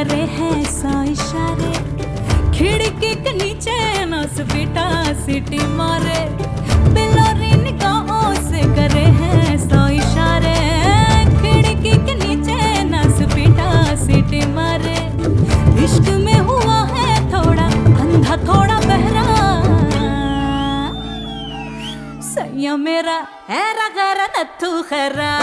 करे हैं 100 इशारे, खिड़की के नीचे नस बेटा सीटी मारे, बिलोरी निगाहों से करे हैं 100 इशारे, खिड़की के नीचे नस बेटा सीटी मारे। इश्क में हुआ है थोड़ा अंधा थोड़ा बहरा, सैया मेरा है रगरा नथु खरा।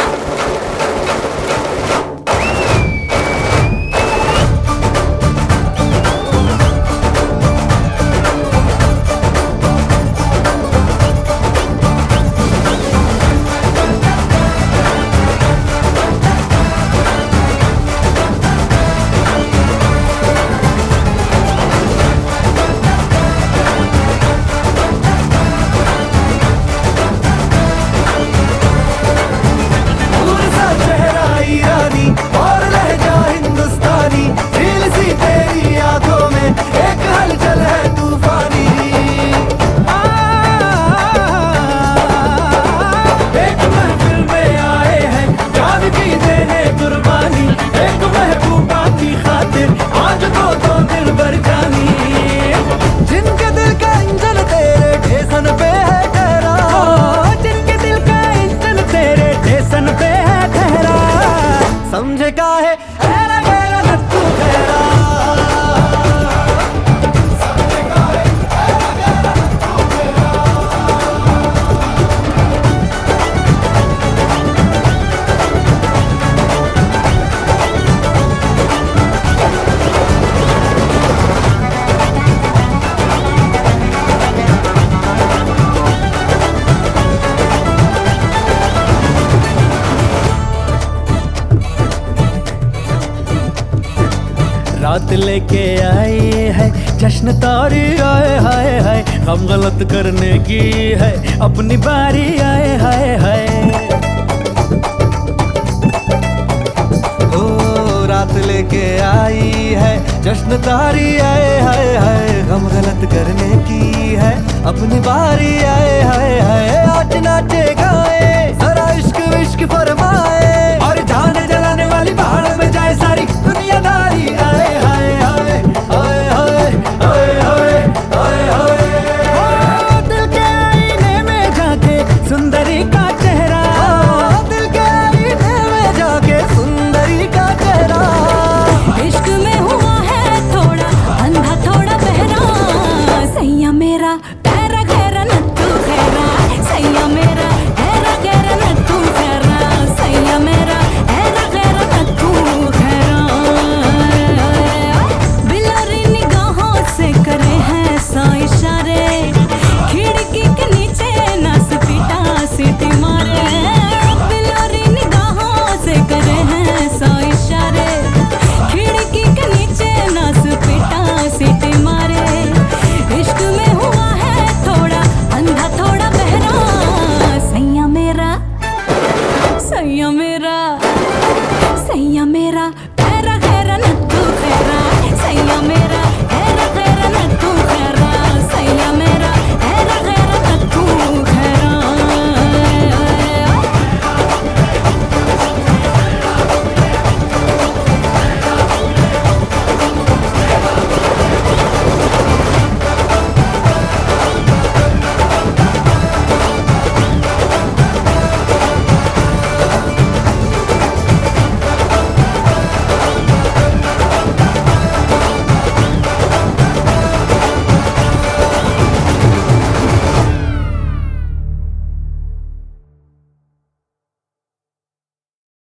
समझे का है ऐरा गैरा नत्थु खैरा। रात लेके आई है जश्न तारी आए हाय हाय, हम गलत करने की है अपनी बारी आए हाय हाय। ओ रात लेके आई है जश्न तारी आए हाय हाय, हम गलत करने की है अपनी बारी आए हाय हाय।